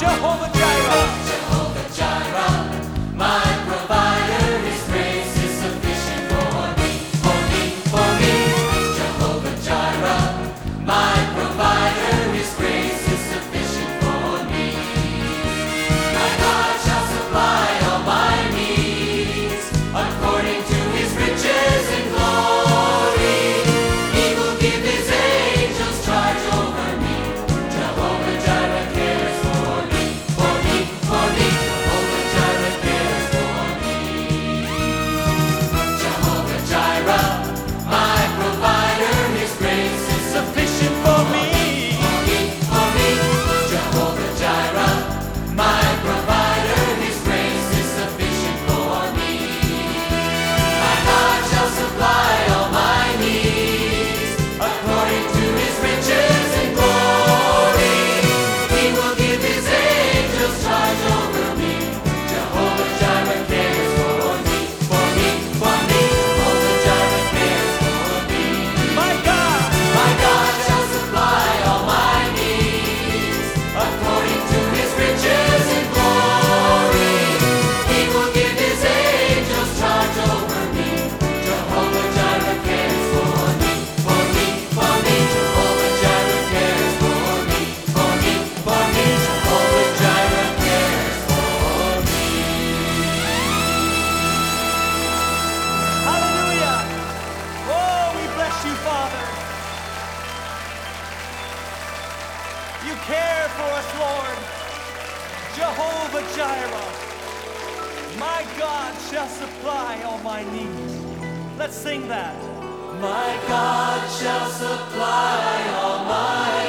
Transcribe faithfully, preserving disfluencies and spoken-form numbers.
Jehovah Jireh. Jehovah Jireh, my provider, His grace is sufficient for me, for me, for me. Jehovah Jireh, my provider, His grace is sufficient for me. My God shall supply all my needs according to His riches and glory. He will give His angels charge over me. Jehovah Jireh cares for me, for me, for me. Jehovah Jireh cares for me. Jehovah Jireh, my provider, His grace is sufficient for me, for me, for me. Jehovah Jireh, my provider, His grace is sufficient for me. My God shall supply all my needs according to His riches and glory. He will give His angels charge over me. Jehovah Jireh cares for me, for me, for me. Jehovah Jireh cares for me. My God, My God shall supply all my needs according to His riches and glory. He will give His angels charge over me. Jehovah Jireh cares for me, for me, for me. Jehovah Jireh cares for me, for me, for me. Jehovah Jireh cares for me. hallelujah. Oh, we bless you, Father. You care for us, Lord. Jehovah Jireh. My God shall supply all my needs. Let's sing that. My God shall supply all my